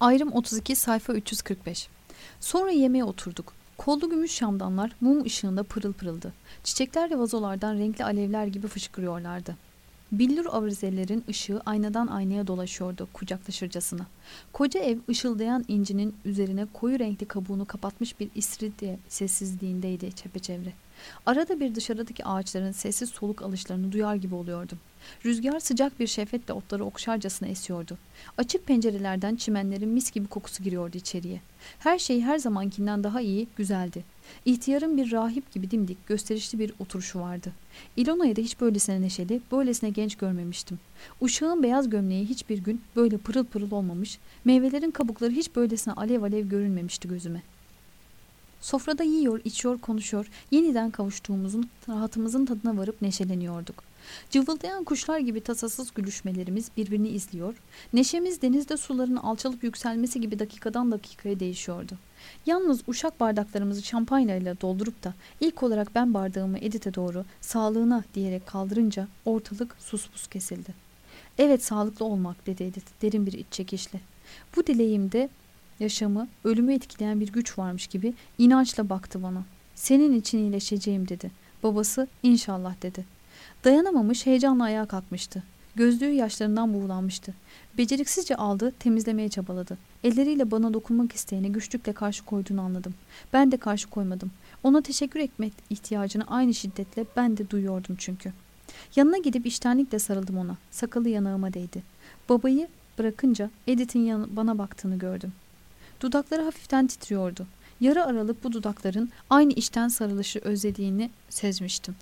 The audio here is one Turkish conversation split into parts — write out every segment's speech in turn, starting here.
Ayrım 32 sayfa 345. Sonra yemeğe oturduk. Kollu gümüş şamdanlar mum ışığında pırıl pırıldı. Çiçekler ve vazolardan renkli alevler gibi fışkırıyorlardı. Billur avizelerin ışığı aynadan aynaya dolaşıyordu kucaklaşırcasına. Koca ev ışıldayan incinin üzerine koyu renkli kabuğunu kapatmış bir istiridye sessizliğindeydi çepeçevre. Arada bir dışarıdaki ağaçların sessiz soluk alışlarını duyar gibi oluyordum. Rüzgar sıcak bir şehvetle otları okşarcasına esiyordu. Açık pencerelerden çimenlerin mis gibi kokusu giriyordu içeriye. Her şey her zamankinden daha iyi, güzeldi. İhtiyarın bir rahip gibi dimdik, gösterişli bir oturuşu vardı. İlona'yı da hiç böylesine neşeli, böylesine genç görmemiştim. Uşağın beyaz gömleği hiçbir gün böyle pırıl pırıl olmamış, meyvelerin kabukları hiç böylesine alev alev görünmemişti gözüme. Sofrada yiyor, içiyor, konuşuyor, yeniden kavuştuğumuzun, rahatımızın tadına varıp neşeleniyorduk. Cıvıldayan kuşlar gibi tasasız gülüşmelerimiz birbirini izliyor, neşemiz denizde suların alçalıp yükselmesi gibi dakikadan dakikaya değişiyordu. Yalnız uşak bardaklarımızı şampanyayla doldurup da ilk olarak ben bardağımı Edith'e doğru sağlığına diyerek kaldırınca ortalık suspus kesildi. Evet, sağlıklı olmak, dedi Edith derin bir iç çekişle. Bu dileğimde yaşamı, ölümü etkileyen bir güç varmış gibi inançla baktı bana. Senin için iyileşeceğim, dedi. Babası inşallah, dedi. Dayanamamış, heyecanla ayağa kalkmıştı. Gözlüğü yaşlarından buğulanmıştı. Beceriksizce aldı, temizlemeye çabaladı. Elleriyle bana dokunmak isteyene güçlükle karşı koyduğunu anladım. Ben de karşı koymadım. Ona teşekkür etmek ihtiyacını aynı şiddetle ben de duyuyordum çünkü. Yanına gidip içtenlikle sarıldım ona. Sakalı yanağıma değdi. Babayı bırakınca Edith'in bana baktığını gördüm. Dudakları hafiften titriyordu. Yarı aralık bu dudakların aynı içten sarılışı özlediğini sezmiştim.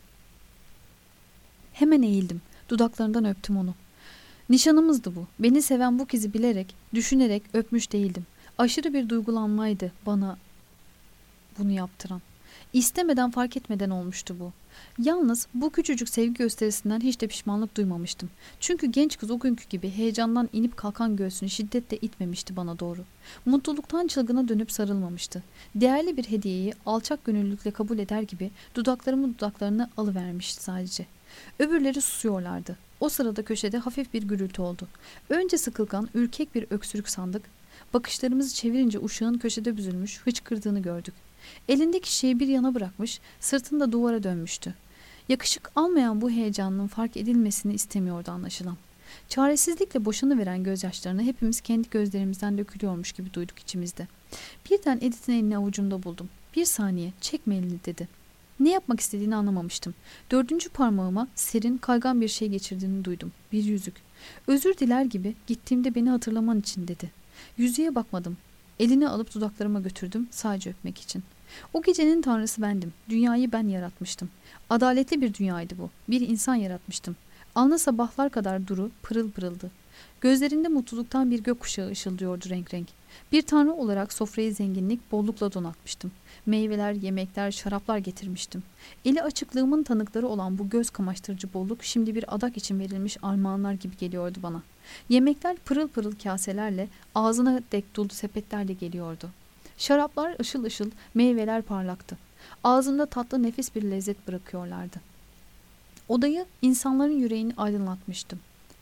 Hemen eğildim. Dudaklarından öptüm onu. Nişanımızdı bu. Beni seven bu kızı bilerek, düşünerek öpmüş değildim. Aşırı bir duygulanmaydı bana bunu yaptıran. İstemeden, fark etmeden olmuştu bu. Yalnız bu küçücük sevgi gösterisinden hiç de pişmanlık duymamıştım. Çünkü genç kız o günkü gibi heyecandan inip kalkan göğsünü şiddetle itmemişti bana doğru. Mutluluktan çılgına dönüp sarılmamıştı. Değerli bir hediyeyi alçak gönüllülükle kabul eder gibi dudaklarımı dudaklarına alıvermişti sadece. Öbürleri susuyorlardı. O sırada köşede hafif bir gürültü oldu. Önce sıkılgan, ürkek bir öksürük sandık. Bakışlarımızı çevirince uşağın köşede büzülmüş, hıçkırdığını gördük. Elindeki şeyi bir yana bırakmış, sırtında duvara dönmüştü. Yakışık almayan bu heyecanının fark edilmesini istemiyordu anlaşılan. Çaresizlikle boşanıveren gözyaşlarını hepimiz kendi gözlerimizden dökülüyormuş gibi duyduk içimizde. Birden Edith'in elini avucumda buldum. Bir saniye, çekme elini, dedi. Ne yapmak istediğini anlamamıştım. 4. parmağıma serin, kaygan bir şey geçirdiğini duydum. Bir yüzük. Özür diler gibi gittiğimde beni hatırlaman için, dedi. Yüzüğe bakmadım. Elini alıp dudaklarıma götürdüm sadece öpmek için. O gecenin tanrısı bendim. Dünyayı ben yaratmıştım. Adaletli bir dünyaydı bu. Bir insan yaratmıştım. Alnı sabahlar kadar duru, pırıl pırıldı. Gözlerinde mutluluktan bir gökkuşağı ışıldıyordu renk renk. Bir tanrı olarak sofrayı zenginlik, bollukla donatmıştım. Meyveler, yemekler, şaraplar getirmiştim. Eli açıklığımın tanıkları olan bu göz kamaştırıcı bolluk şimdi bir adak için verilmiş armağanlar gibi geliyordu bana. Yemekler pırıl pırıl kaselerle, ağzına dek dolu sepetlerle geliyordu. Şaraplar ışıl ışıl, meyveler parlaktı. Ağzımda tatlı nefis bir lezzet bırakıyorlardı. Odayı, insanların yüreğini aydınlatmıştım.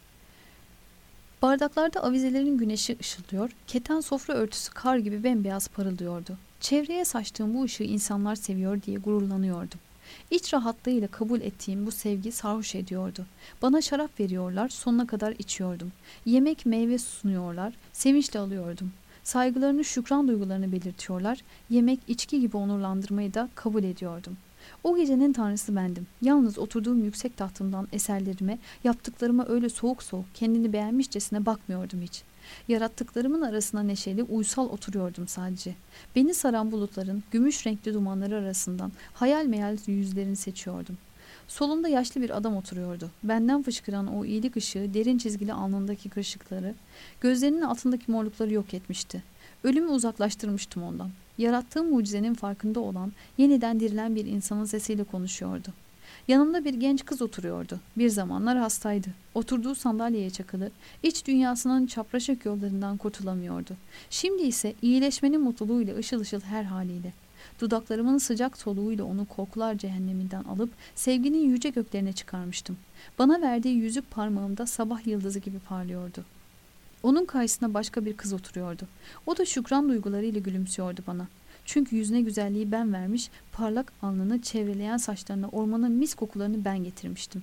Bardaklarda avizelerin güneşi ışıldıyor, keten sofra örtüsü kar gibi bembeyaz parıldıyordu. Çevreye saçtığım bu ışığı insanlar seviyor diye gururlanıyordum. İç rahatlığıyla kabul ettiğim bu sevgi sarhoş ediyordu. Bana şarap veriyorlar, sonuna kadar içiyordum. Yemek, meyve sunuyorlar, sevinçle alıyordum. Saygılarını, şükran duygularını belirtiyorlar, yemek, içki gibi onurlandırmayı da kabul ediyordum. O gecenin tanrısı bendim. Yalnız oturduğum yüksek tahtımdan eserlerime, yaptıklarıma öyle soğuk soğuk, kendini beğenmişçesine bakmıyordum hiç. Yarattıklarımın arasına neşeli, uysal oturuyordum sadece. Beni saran bulutların gümüş renkli dumanları arasından hayal meyal yüzlerini seçiyordum. Solumda yaşlı bir adam oturuyordu. Benden fışkıran o iyilik ışığı derin çizgili alnındaki kırışıkları, gözlerinin altındaki morlukları yok etmişti. Ölümü uzaklaştırmıştım ondan. Yarattığım mucizenin farkında olan, yeniden dirilen bir insanın sesiyle konuşuyordu. Yanımda bir genç kız oturuyordu. Bir zamanlar hastaydı. Oturduğu sandalyeye çakılı, iç dünyasının çapraşık yollarından kurtulamıyordu. Şimdi ise iyileşmenin mutluluğuyla ışıl ışıl her haliyle. Dudaklarımın sıcak soluğuyla onu korkular cehenneminden alıp sevginin yüce göklerine çıkarmıştım. Bana verdiği yüzük parmağımda sabah yıldızı gibi parlıyordu. Onun karşısında başka bir kız oturuyordu. O da şükran duygularıyla gülümsüyordu bana. Çünkü yüzüne güzelliği ben vermiş, parlak alnını, çevreleyen saçlarına, ormanın mis kokularını ben getirmiştim.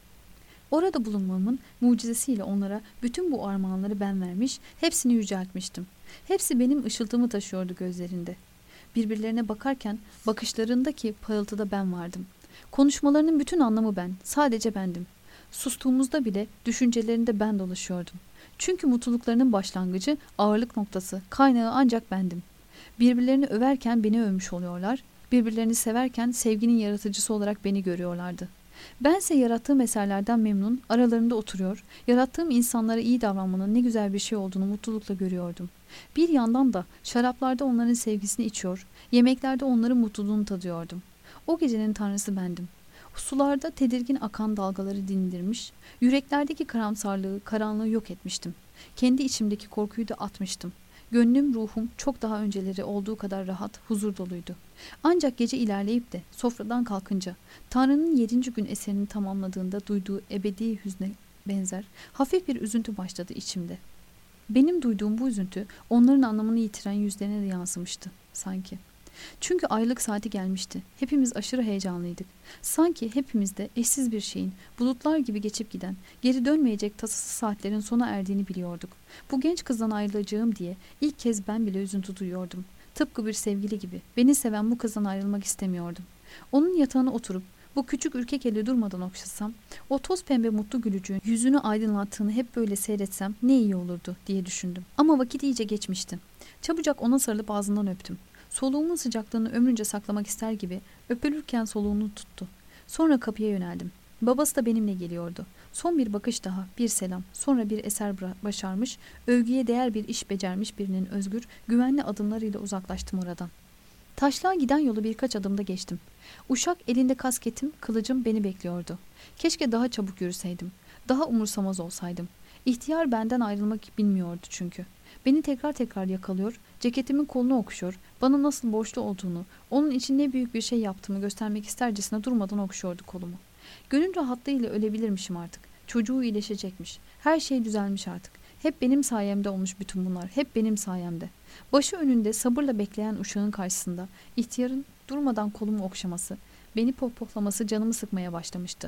Orada bulunmamın mucizesiyle onlara bütün bu armağanları ben vermiş, hepsini yüceltmiştim. Hepsi benim ışıltımı taşıyordu gözlerinde. Birbirlerine bakarken bakışlarındaki parıltıda ben vardım. Konuşmalarının bütün anlamı ben, sadece bendim. Sustuğumuzda bile düşüncelerinde ben dolaşıyordum. Çünkü mutluluklarının başlangıcı, ağırlık noktası, kaynağı ancak bendim. Birbirlerini överken beni övmüş oluyorlar, birbirlerini severken sevginin yaratıcısı olarak beni görüyorlardı. Bense yarattığım eserlerden memnun, aralarında oturuyor, yarattığım insanlara iyi davranmanın ne güzel bir şey olduğunu mutlulukla görüyordum. Bir yandan da şaraplarda onların sevgisini içiyor, yemeklerde onların mutluluğunu tadıyordum. O gecenin tanrısı bendim. Sularda tedirgin akan dalgaları dindirmiş, yüreklerdeki karamsarlığı, karanlığı yok etmiştim. Kendi içimdeki korkuyu da atmıştım. Gönlüm, ruhum çok daha önceleri olduğu kadar rahat, huzur doluydu. Ancak gece ilerleyip de sofradan kalkınca Tanrı'nın 7. gün eserini tamamladığında duyduğu ebedi hüzne benzer hafif bir üzüntü başladı içimde. Benim duyduğum bu üzüntü onların anlamını yitiren yüzlerine de yansımıştı sanki. Çünkü ayrılık saati gelmişti. Hepimiz aşırı heyecanlıydık. Sanki hepimizde eşsiz bir şeyin, bulutlar gibi geçip giden, geri dönmeyecek tasasız saatlerin sona erdiğini biliyorduk. Bu genç kızdan ayrılacağım diye ilk kez ben bile üzüntü duyuyordum. Tıpkı bir sevgili gibi. Beni seven bu kızdan ayrılmak istemiyordum. Onun yatağına oturup bu küçük ürkek eli durmadan okşasam, o toz pembe mutlu gülücüğün yüzünü aydınlattığını hep böyle seyretsem ne iyi olurdu diye düşündüm. Ama vakit iyice geçmişti. Çabucak ona sarılıp ağzından öptüm. Soluğumun sıcaklığını ömrünce saklamak ister gibi öpülürken soluğunu tuttu. Sonra kapıya yöneldim. Babası da benimle geliyordu. Son bir bakış daha, bir selam, sonra bir eser başarmış, övgüye değer bir iş becermiş birinin özgür, güvenli adımlarıyla uzaklaştım oradan. Taşlığa giden yolu birkaç adımda geçtim. Uşak elinde kasketim, kılıcım beni bekliyordu. Keşke daha çabuk yürüseydim. Daha umursamaz olsaydım. İhtiyar benden ayrılmak bilmiyordu çünkü. Beni tekrar tekrar yakalıyor, ceketimin kolunu okşuyor, bana nasıl borçlu olduğunu, onun için ne büyük bir şey yaptığımı göstermek istercesine durmadan okşuyordu kolumu. Gönül rahatlığıyla ölebilirmişim artık. Çocuğu iyileşecekmiş. Her şey düzelmiş artık. Hep benim sayemde olmuş bütün bunlar. Hep benim sayemde. Başı önünde sabırla bekleyen uşağın karşısında ihtiyarın durmadan kolumu okşaması, beni pohpohlaması canımı sıkmaya başlamıştı.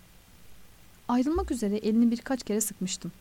Ayrılmak üzere elini birkaç kere sıkmıştım.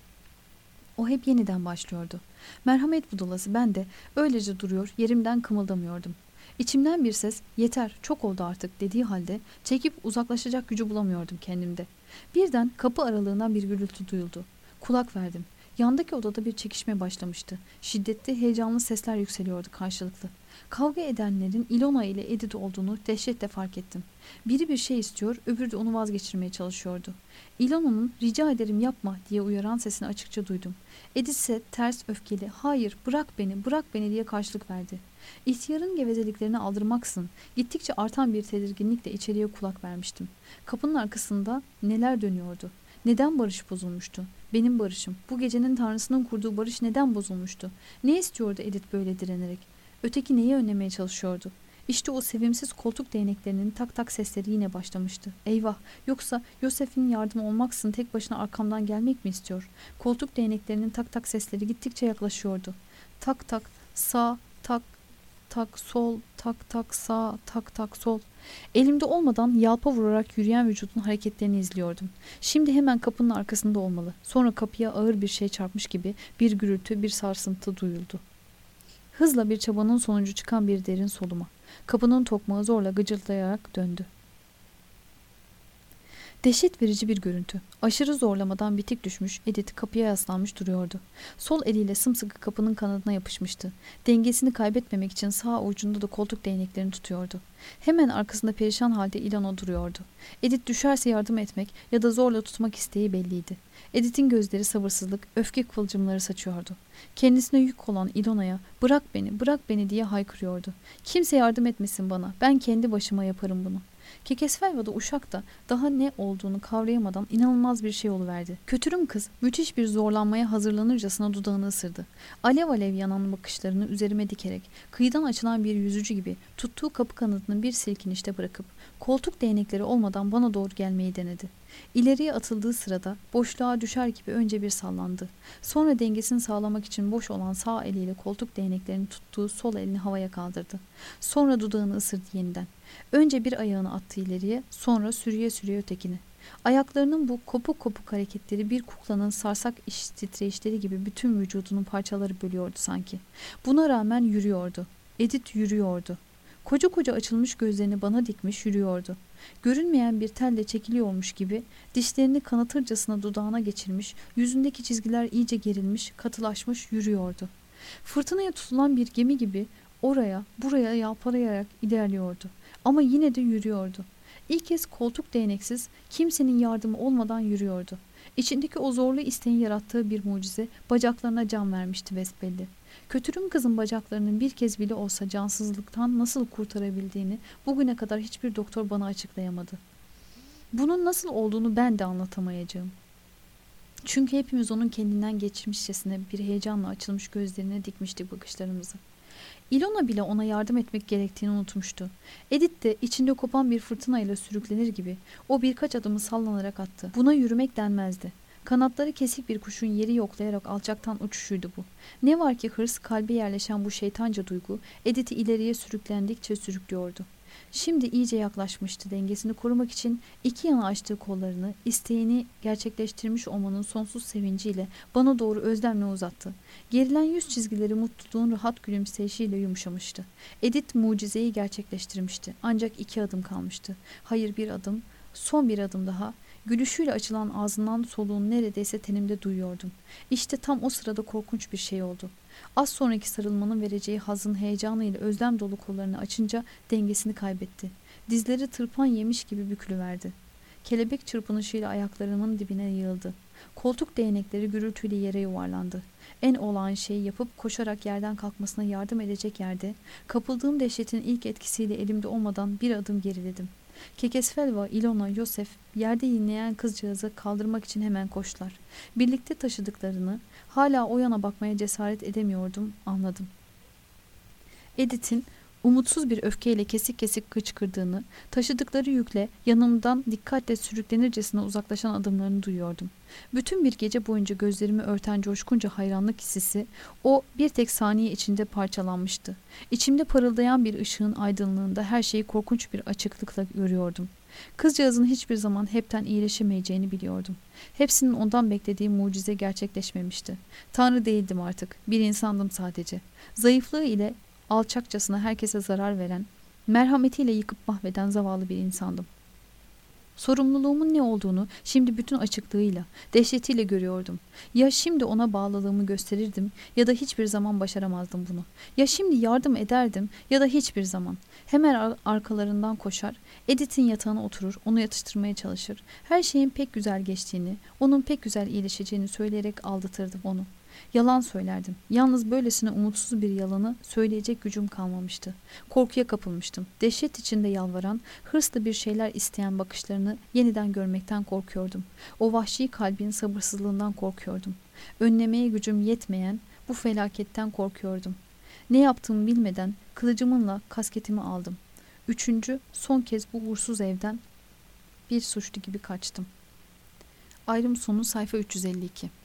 O hep yeniden başlıyordu. Merhamet budalası ben de öylece duruyor, yerimden kımıldamıyordum. İçimden bir ses yeter çok oldu artık dediği halde çekip uzaklaşacak gücü bulamıyordum kendimde. Birden kapı aralığından bir gürültü duyuldu. Kulak verdim. Yandaki odada bir çekişme başlamıştı. Şiddetli, heyecanlı sesler yükseliyordu karşılıklı. Kavga edenlerin Ilona ile Edith olduğunu dehşetle fark ettim. Biri bir şey istiyor, öbürü de onu vazgeçirmeye çalışıyordu. Ilona'nın rica ederim yapma diye uyaran sesini açıkça duydum. Edith ise ters öfkeli, hayır bırak beni diye karşılık verdi. İhtiyarın gevezeliklerini aldırmaksın, gittikçe artan bir tedirginlikle içeriye kulak vermiştim. Kapının arkasında neler dönüyordu? Neden barış bozulmuştu? Benim barışım, bu gecenin tanrısının kurduğu barış neden bozulmuştu? Ne istiyordu Edith böyle direnerek? Öteki neyi önlemeye çalışıyordu? İşte o sevimsiz koltuk değneklerinin tak tak sesleri yine başlamıştı. Eyvah! Yoksa Yosef'in yardımı olmaksızın tek başına arkamdan gelmek mi istiyor? Koltuk değneklerinin tak tak sesleri gittikçe yaklaşıyordu. Tak tak, sağ, tak, tak, sol, tak tak, sağ, tak tak, sol. Elimde olmadan yalpa vurarak yürüyen vücudun hareketlerini izliyordum. Şimdi hemen kapının arkasında olmalı. Sonra kapıya ağır bir şey çarpmış gibi bir gürültü, bir sarsıntı duyuldu. Hızla bir çabanın sonucu çıkan bir derin soluma. Kapının tokmağı zorla gıcırdayarak döndü. Dehşet verici bir görüntü. Aşırı zorlamadan bitik düşmüş, Edith kapıya yaslanmış duruyordu. Sol eliyle sımsıkı kapının kanadına yapışmıştı. Dengesini kaybetmemek için sağ ucunda da koltuk değneklerini tutuyordu. Hemen arkasında perişan halde Ilona duruyordu. Edith düşerse yardım etmek ya da zorla tutmak isteği belliydi. Edith'in gözleri sabırsızlık, öfke kıvılcımları saçıyordu. Kendisine yük olan Ilona'ya bırak beni diye haykırıyordu. Kimse yardım etmesin bana, ben kendi başıma yaparım bunu. Kekesfelva'da uşak da daha ne olduğunu kavrayamadan inanılmaz bir şey oluverdi. Kötürüm kız müthiş bir zorlanmaya hazırlanırcasına dudağını ısırdı. Alev alev yanan bakışlarını üzerime dikerek kıyıdan açılan bir yüzücü gibi tuttuğu kapı kanadını bir silkinişte bırakıp koltuk değnekleri olmadan bana doğru gelmeyi denedi. İleriye atıldığı sırada boşluğa düşer gibi önce bir sallandı. Sonra dengesini sağlamak için boş olan sağ eliyle koltuk değneklerini tuttuğu sol elini havaya kaldırdı. Sonra dudağını ısırdı yeniden. Önce bir ayağını attı ileriye, sonra sürüye sürüye ötekini. Ayaklarının bu kopuk kopuk hareketleri bir kuklanın sarsak titreyişleri gibi bütün vücudunun parçaları bölüyordu sanki. Buna rağmen yürüyordu. Edith yürüyordu. Koca koca açılmış gözlerini bana dikmiş yürüyordu. Görünmeyen bir telle çekiliyormuş gibi dişlerini kanatırcasına dudağına geçirmiş, yüzündeki çizgiler iyice gerilmiş, katılaşmış yürüyordu. Fırtınaya tutulan bir gemi gibi oraya buraya yalpalayarak ilerliyordu. Ama yine de yürüyordu. İlk kez koltuk değneksiz, kimsenin yardımı olmadan yürüyordu. İçindeki o zorlu isteğin yarattığı bir mucize bacaklarına can vermişti besbelli. Kötürüm kızın bacaklarının bir kez bile olsa cansızlıktan nasıl kurtarabildiğini bugüne kadar hiçbir doktor bana açıklayamadı. Bunun nasıl olduğunu ben de anlatamayacağım. Çünkü hepimiz onun kendinden geçmişçesine bir heyecanla açılmış gözlerine dikmiştik bakışlarımızı. Ilona bile ona yardım etmek gerektiğini unutmuştu. Edith de içinde kopan bir fırtınayla sürüklenir gibi o birkaç adımı sallanarak attı. Buna yürümek denmezdi. Kanatları kesik bir kuşun yeri yoklayarak alçaktan uçuşuydu bu. Ne var ki hırs, kalbe yerleşen bu şeytanca duygu Edith'i ileriye sürüklendikçe sürüklüyordu. Şimdi iyice yaklaşmıştı, dengesini korumak için iki yana açtığı kollarını, isteğini gerçekleştirmiş olmanın sonsuz sevinciyle bana doğru özlemle uzattı. Gerilen yüz çizgileri mutluluğun rahat gülümseyişiyle yumuşamıştı. Edith mucizeyi gerçekleştirmişti. Ancak 2 adım kalmıştı. Hayır, bir adım, son bir adım daha. Gülüşüyle açılan ağzından soluğunu neredeyse tenimde duyuyordum. İşte tam o sırada korkunç bir şey oldu. Az sonraki sarılmanın vereceği hazın heyecanıyla özlem dolu kollarını açınca dengesini kaybetti. Dizleri tırpan yemiş gibi bükülüverdi. Kelebek çırpınışıyla ayaklarımın dibine yığıldı. Koltuk değnekleri gürültüyle yere yuvarlandı. En olağan şeyi yapıp koşarak yerden kalkmasına yardım edecek yerde, kapıldığım dehşetin ilk etkisiyle elimde olmadan bir adım geriledim. Kekesfelva, Ilona, Yosef yerde inleyen kızcağızı kaldırmak için hemen koştular. Birlikte taşıdıklarını hala o yana bakmaya cesaret edemiyordum, anladım. Edith'in umutsuz bir öfkeyle kesik kesik kıçkırdığını, taşıdıkları yükle yanımdan dikkatle sürüklenircesine uzaklaşan adımlarını duyuyordum. Bütün bir gece boyunca gözlerimi örten coşkunca hayranlık hissisi o bir tek saniye içinde parçalanmıştı. İçimde parıldayan bir ışığın aydınlığında her şeyi korkunç bir açıklıkla görüyordum. Kızcağızın hiçbir zaman hepten iyileşemeyeceğini biliyordum. Hepsinin ondan beklediği mucize gerçekleşmemişti. Tanrı değildim artık, bir insandım sadece. Zayıflığı ile alçakçasına herkese zarar veren, merhametiyle yıkıp mahveden zavallı bir insandım. Sorumluluğumun ne olduğunu şimdi bütün açıklığıyla, dehşetiyle görüyordum. Ya şimdi ona bağlılığımı gösterirdim ya da hiçbir zaman başaramazdım bunu. Ya şimdi yardım ederdim ya da hiçbir zaman. Hemen arkalarından koşar, Edith'in yatağına oturur, onu yatıştırmaya çalışır. Her şeyin pek güzel geçtiğini, onun pek güzel iyileşeceğini söyleyerek aldatırdım onu. Yalan söylerdim. Yalnız böylesine umutsuz bir yalanı söyleyecek gücüm kalmamıştı. Korkuya kapılmıştım. Dehşet içinde yalvaran, hırsla bir şeyler isteyen bakışlarını yeniden görmekten korkuyordum. O vahşi kalbin sabırsızlığından korkuyordum. Önlemeye gücüm yetmeyen bu felaketten korkuyordum. Ne yaptığımı bilmeden kılıcımınla kasketimi aldım. Üçüncü, son kez bu uğursuz evden bir suçlu gibi kaçtım. Ayrım sonu sayfa 352.